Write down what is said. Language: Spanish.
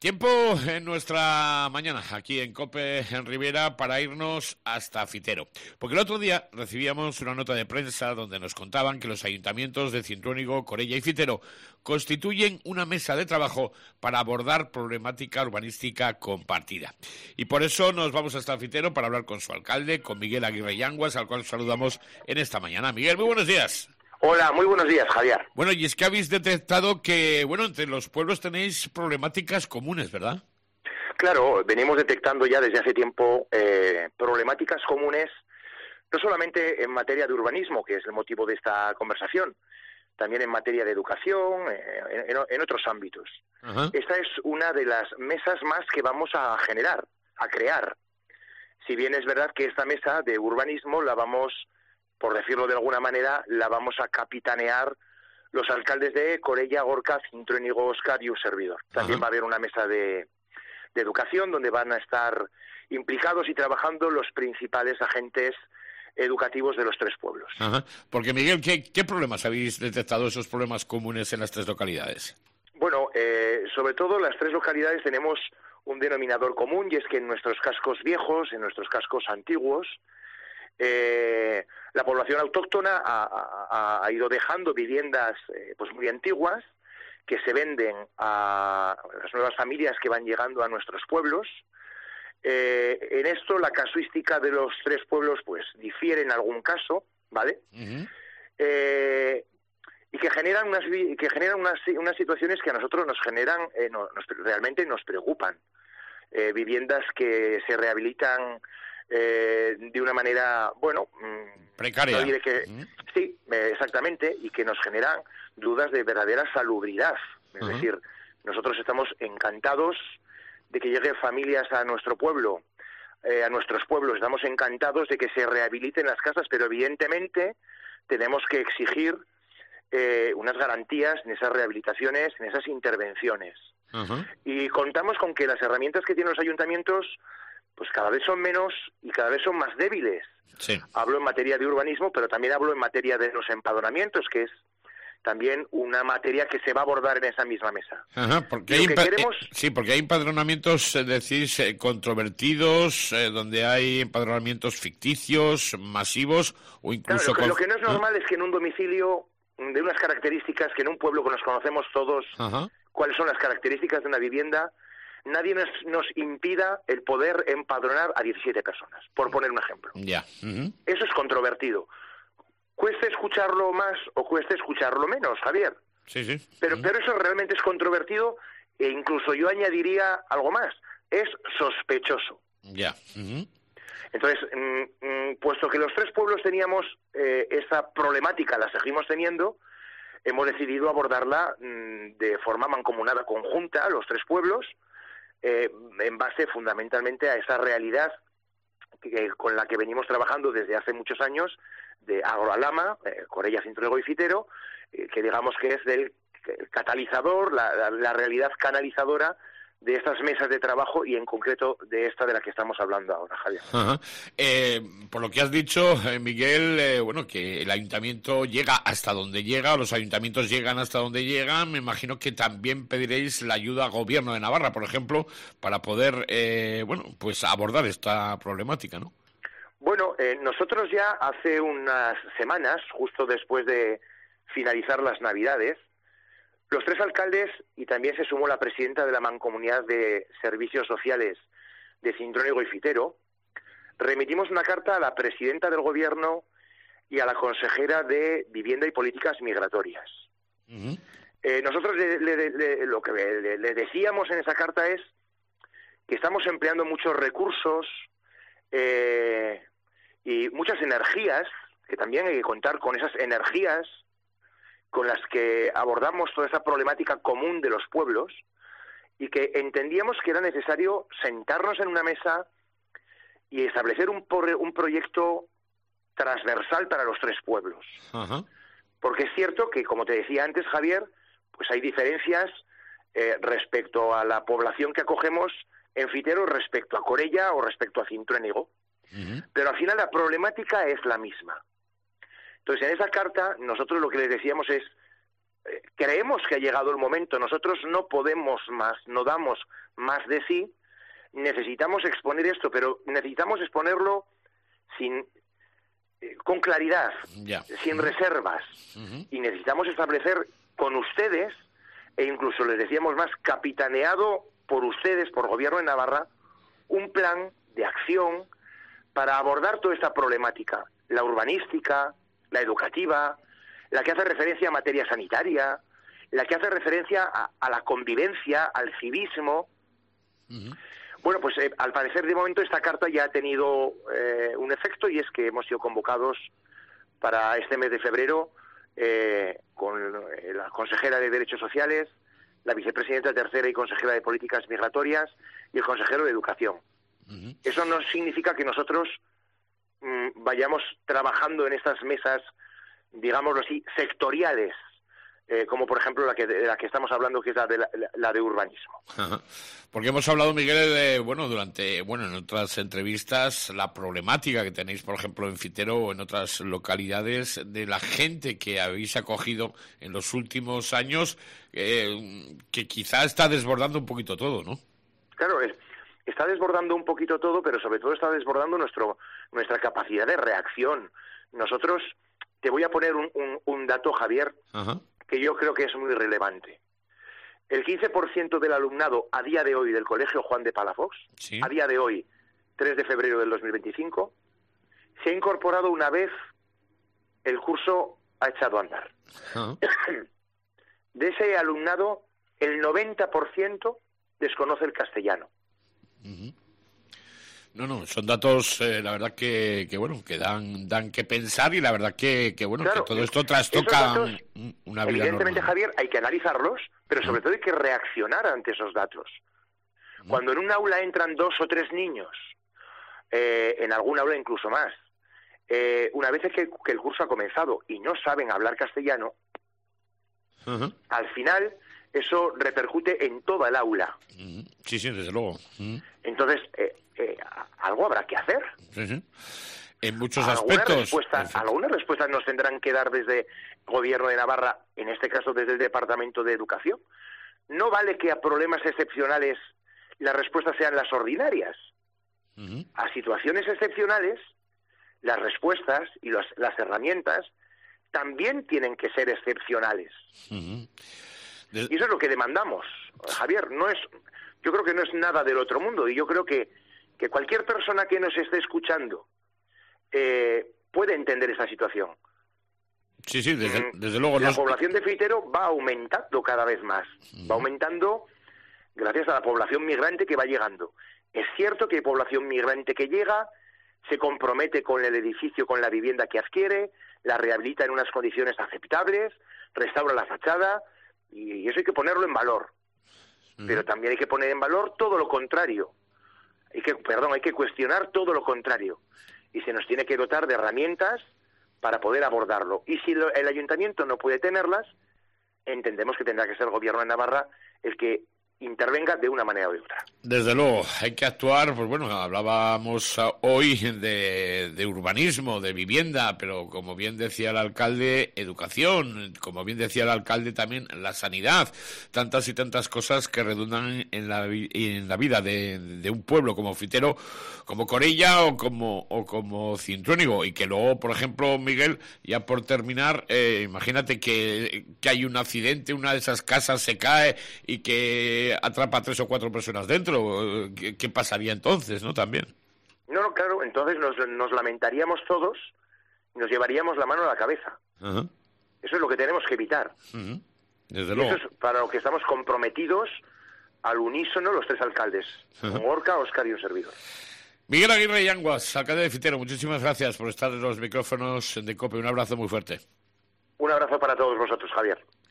Tiempo en nuestra mañana, aquí en COPE, en Ribera, para irnos hasta Fitero. Porque el otro día recibíamos una nota de prensa donde nos contaban que los ayuntamientos de Cintruénigo, Corella y Fitero constituyen una mesa de trabajo para abordar problemática urbanística compartida. Y por eso nos vamos hasta Fitero para hablar con su alcalde, con Miguel Aguirre Yanguas, al cual saludamos en esta mañana. Miguel, muy buenos días. Hola, muy buenos días, Javier. Bueno, y es que habéis detectado que, entre los pueblos tenéis problemáticas comunes, ¿verdad? Claro, venimos detectando ya desde hace tiempo problemáticas comunes, no solamente en materia de urbanismo, que es el motivo de esta conversación, también en materia de educación, en otros ámbitos. Ajá. Esta es una de las mesas más que vamos a generar, a crear. Si bien es verdad que esta mesa de urbanismo la vamos, por decirlo de alguna manera, la vamos a capitanear los alcaldes de Corella, Gorka, Cintruénigo, Óscar y un servidor. También va a haber una mesa de educación donde van a estar implicados y trabajando los principales agentes educativos de los tres pueblos. Ajá. Porque, Miguel, ¿qué problemas habéis detectado, esos problemas comunes en las tres localidades? Bueno, sobre todo las tres localidades tenemos un denominador común, y es que en nuestros cascos viejos, en nuestros cascos antiguos, la población autóctona ha ido dejando viviendas pues muy antiguas que se venden a las nuevas familias que van llegando a nuestros pueblos. En esto la casuística de los tres pueblos pues difiere en algún caso, ¿vale? Uh-huh. Y que generan unas situaciones que a nosotros nos generan, realmente nos preocupan. Viviendas que se rehabilitan de una manera, precaria. No diré que, sí, exactamente, y que nos generan dudas de verdadera salubridad. Es decir, nosotros estamos encantados de que lleguen familias a nuestro pueblo, a nuestros pueblos, estamos encantados de que se rehabiliten las casas, pero evidentemente tenemos que exigir unas garantías en esas rehabilitaciones, en esas intervenciones. Y contamos con que las herramientas que tienen los ayuntamientos pues cada vez son menos y cada vez son más débiles. Sí. Hablo en materia de urbanismo, pero también hablo en materia de los empadronamientos, que es también una materia que se va a abordar en esa misma mesa. Ajá, porque porque hay empadronamientos, decís, controvertidos, donde hay empadronamientos ficticios, masivos, o incluso... Claro, lo que no es normal es que en un domicilio de unas características que en un pueblo que nos conocemos todos, cuáles son las características de una vivienda, nadie nos impida el poder empadronar a 17 personas, por poner un ejemplo. Ya. Eso es controvertido. Cueste escucharlo más o cueste escucharlo menos, Javier. Sí. Pero eso realmente es controvertido, e incluso yo añadiría algo más. Es sospechoso. Ya. Entonces, puesto que los tres pueblos teníamos esa problemática, la seguimos teniendo, hemos decidido abordarla de forma mancomunada, conjunta, los tres pueblos, en base fundamentalmente a esa realidad con la que venimos trabajando desde hace muchos años, de Agroalama, Corella, Cintruénigo y Fitero, que digamos que es del catalizador, la realidad canalizadora de estas mesas de trabajo y en concreto de esta de la que estamos hablando ahora, Javier. Por lo que has dicho, Miguel, que el ayuntamiento llega hasta donde llega, los ayuntamientos llegan hasta donde llegan, me imagino que también pediréis la ayuda al Gobierno de Navarra, por ejemplo, para poder, abordar esta problemática, ¿no? Bueno, nosotros ya hace unas semanas, justo después de finalizar las Navidades, los tres alcaldes, y también se sumó la presidenta de la Mancomunidad de Servicios Sociales de Cintruénigo y Fitero, remitimos una carta a la presidenta del Gobierno y a la consejera de Vivienda y Políticas Migratorias. Nosotros lo que le decíamos en esa carta es que estamos empleando muchos recursos y muchas energías, que también hay que contar con esas energías con las que abordamos toda esa problemática común de los pueblos, y que entendíamos que era necesario sentarnos en una mesa y establecer un proyecto transversal para los tres pueblos. Porque es cierto que, como te decía antes, Javier, pues hay diferencias respecto a la población que acogemos en Fitero respecto a Corella o respecto a Cintruénigo. Pero al final la problemática es la misma. Entonces, en esa carta, nosotros lo que les decíamos es, creemos que ha llegado el momento, nosotros no podemos más, no damos más de sí, necesitamos exponer esto, pero necesitamos exponerlo con claridad, sin reservas, y necesitamos establecer con ustedes, e incluso les decíamos más, capitaneado por ustedes, por Gobierno de Navarra, un plan de acción para abordar toda esta problemática, la urbanística, la educativa, la que hace referencia a materia sanitaria, la que hace referencia a la convivencia, al civismo. Bueno, pues al parecer de momento esta carta ya ha tenido un efecto, y es que hemos sido convocados para este mes de febrero con la consejera de Derechos Sociales, la vicepresidenta tercera y consejera de Políticas Migratorias y el consejero de Educación. Eso no significa que nosotros vayamos trabajando en estas mesas, digámoslo así, sectoriales, como por ejemplo la que estamos hablando, que es la de urbanismo. Porque hemos hablado, Miguel, en otras entrevistas, la problemática que tenéis, por ejemplo, en Fitero o en otras localidades, de la gente que habéis acogido en los últimos años, que quizá está desbordando un poquito todo, ¿no? Claro, está desbordando un poquito todo, pero sobre todo está desbordando nuestra capacidad de reacción. Nosotros, te voy a poner un dato, Javier, que yo creo que es muy relevante. El 15% del alumnado a día de hoy del Colegio Juan de Palafox, ¿sí?, a día de hoy, 3 de febrero del 2025, se ha incorporado una vez el curso ha echado a andar. De ese alumnado, el 90% desconoce el castellano. No, son datos, la verdad que dan que pensar, y la verdad que claro, que todo esto trastoca una vida evidentemente, normal. Javier, hay que analizarlos, pero sobre todo hay que reaccionar ante esos datos. Cuando en un aula entran 2 o 3 niños, en algún aula incluso más, una vez que el curso ha comenzado y no saben hablar castellano, al final eso repercute en toda el aula. Sí, desde luego. Entonces, algo habrá que hacer. Sí. En muchos aspectos. Algunas respuestas nos tendrán que dar desde Gobierno de Navarra, en este caso desde el Departamento de Educación. No vale que a problemas excepcionales las respuestas sean las ordinarias. A situaciones excepcionales, las respuestas y las herramientas también tienen que ser excepcionales. Y eso es lo que demandamos, Javier. Yo creo que no es nada del otro mundo, y yo creo que cualquier persona que nos esté escuchando puede entender esa situación. Sí, desde luego. La población de Fitero va aumentando cada vez más. Va aumentando gracias a la población migrante que va llegando. Es cierto que hay población migrante que llega, se compromete con el edificio, con la vivienda que adquiere, la rehabilita en unas condiciones aceptables, restaura la fachada, y eso hay que ponerlo en valor. Pero también hay que poner en valor todo lo contrario. Hay que cuestionar todo lo contrario. Y se nos tiene que dotar de herramientas para poder abordarlo. Y si el ayuntamiento no puede tenerlas, entendemos que tendrá que ser el Gobierno de Navarra el que intervenga de una manera u otra. Desde luego, hay que actuar. Pues bueno, hablábamos hoy de urbanismo, de vivienda, pero como bien decía el alcalde, educación, como bien decía el alcalde también, la sanidad, tantas y tantas cosas que redundan en la vida de un pueblo como Fitero, como Corella o como Cintruénigo. Y que luego, por ejemplo, Miguel, ya por terminar, imagínate que hay un accidente, una de esas casas se cae y que atrapa a 3 o 4 personas dentro. ¿Qué pasaría entonces, no? También. No, claro, entonces nos lamentaríamos todos y nos llevaríamos la mano a la cabeza. Eso es lo que tenemos que evitar. Desde luego. Eso es para lo que estamos comprometidos al unísono los 3 alcaldes, con Gorka, Óscar y un servidor. Miguel Aguirre Yanguas, alcalde de Fitero, muchísimas gracias por estar en los micrófonos de COPE. Un abrazo muy fuerte. Un abrazo para todos vosotros, Javier.